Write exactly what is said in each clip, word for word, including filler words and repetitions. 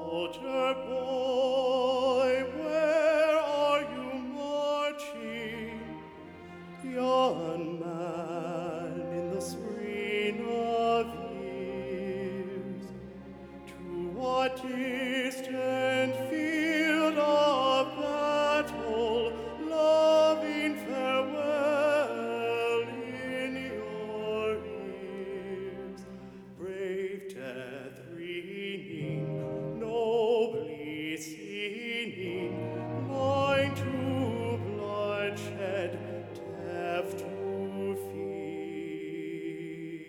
Soldier boy, where are you marching? Young man in the spring of years, to what distant field of battle, loving farewell in your ears? Brave death ringing, nobly singing, blind to bloodshed, deaf to fear.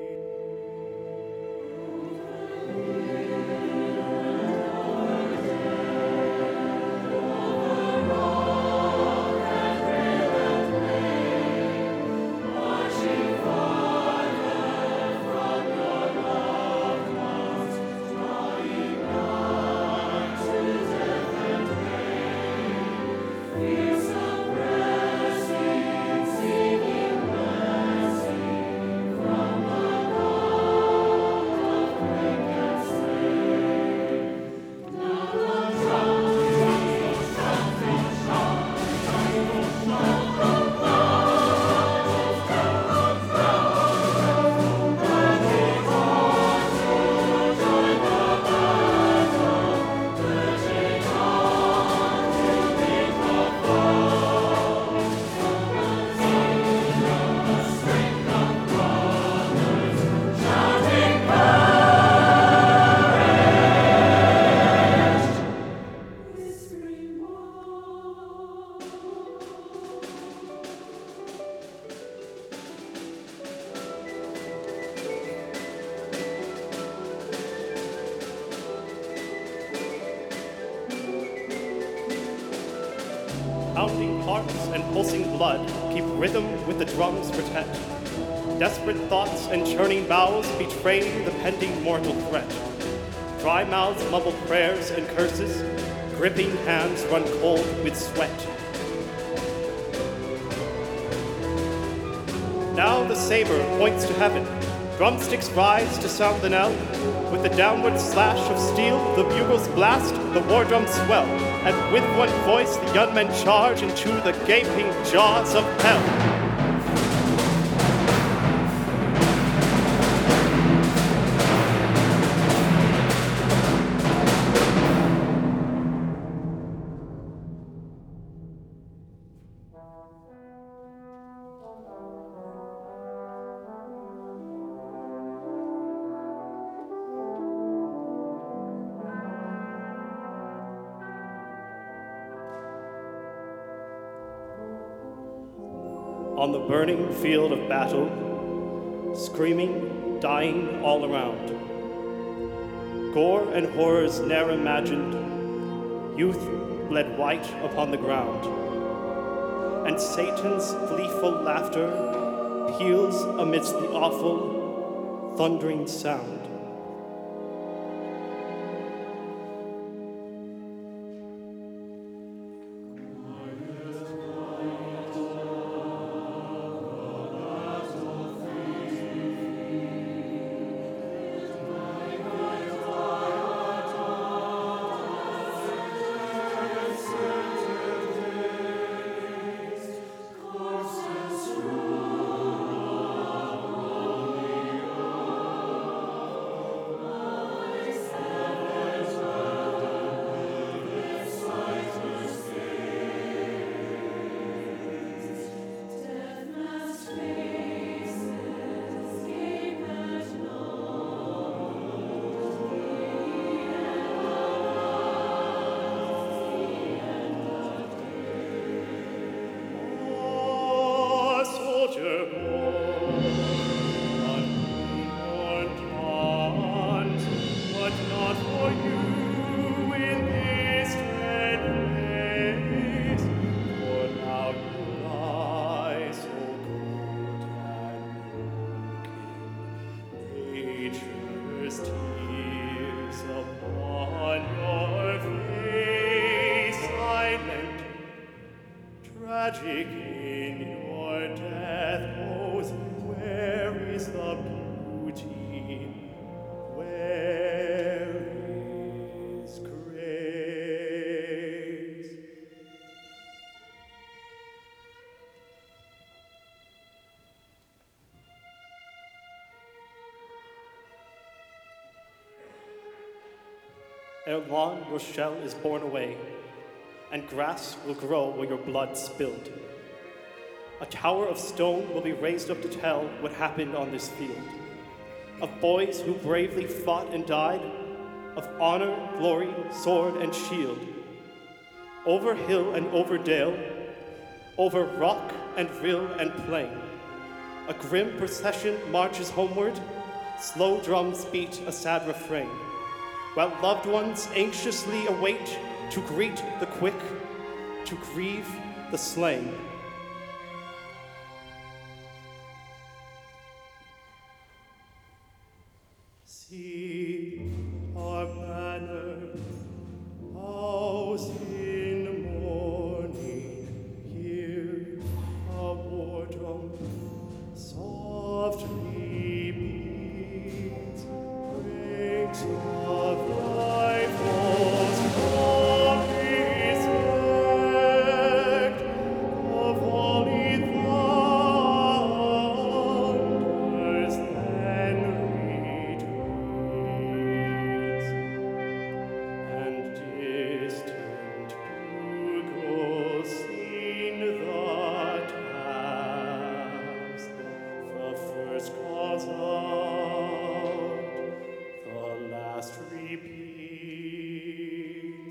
Pounding hearts and pulsing blood keep rhythm with the drums protect. Desperate thoughts and churning bowels betray the pending mortal threat. Dry mouths mumble prayers and curses, gripping hands run cold with sweat. Now the saber points to heaven, drumsticks rise to sound the knell. With the downward slash of steel, the bugles blast, the war drums swell, and with one voice the young men charge into the gaping jaws of hell. On the burning field of battle, screaming, dying all around. Gore and horrors ne'er imagined, youth bled white upon the ground. And Satan's gleeful laughter peals amidst the awful, thundering sound. Tragic in your death, oh, where is the beauty? Where is ere long your shell is borne away, and grass will grow where your blood spilled. A tower of stone will be raised up to tell what happened on this field, of boys who bravely fought and died, of honor, glory, sword, and shield. Over hill and over dale, over rock and rill and plain, a grim procession marches homeward, slow drums beat a sad refrain, while loved ones anxiously await to greet the quick, to grieve the slain. See our banner, house in mourning, hear a war drum softly beats, breaks of rifles, glory sect, of holy thunders then retreats, and distant bugles sing the taps, the first calls out, the last repeats.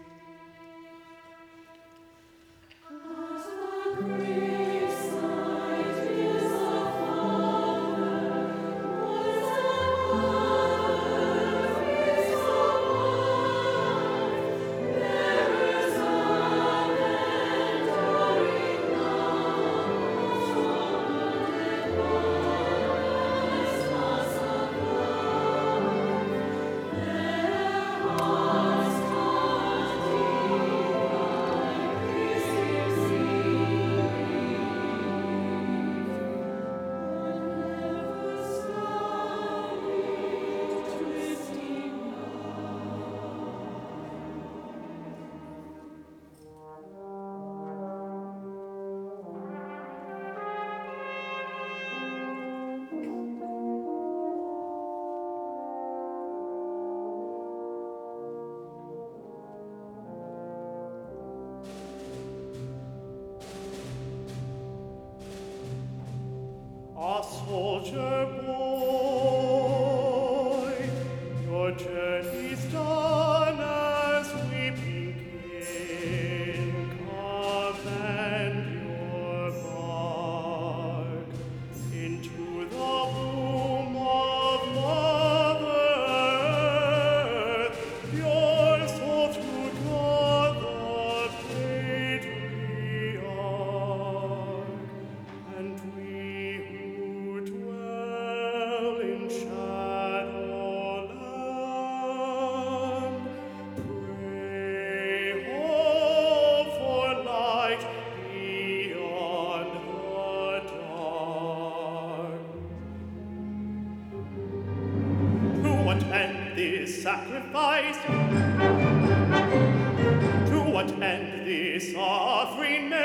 A soldier boy, your journey's done as weeping king, commend your bark into the womb of Mother Earth, your soul to God the patriarch, and we who dwell in Shadowland pray, hope for light beyond the dark. To attend this sacrifice, to attend this offering,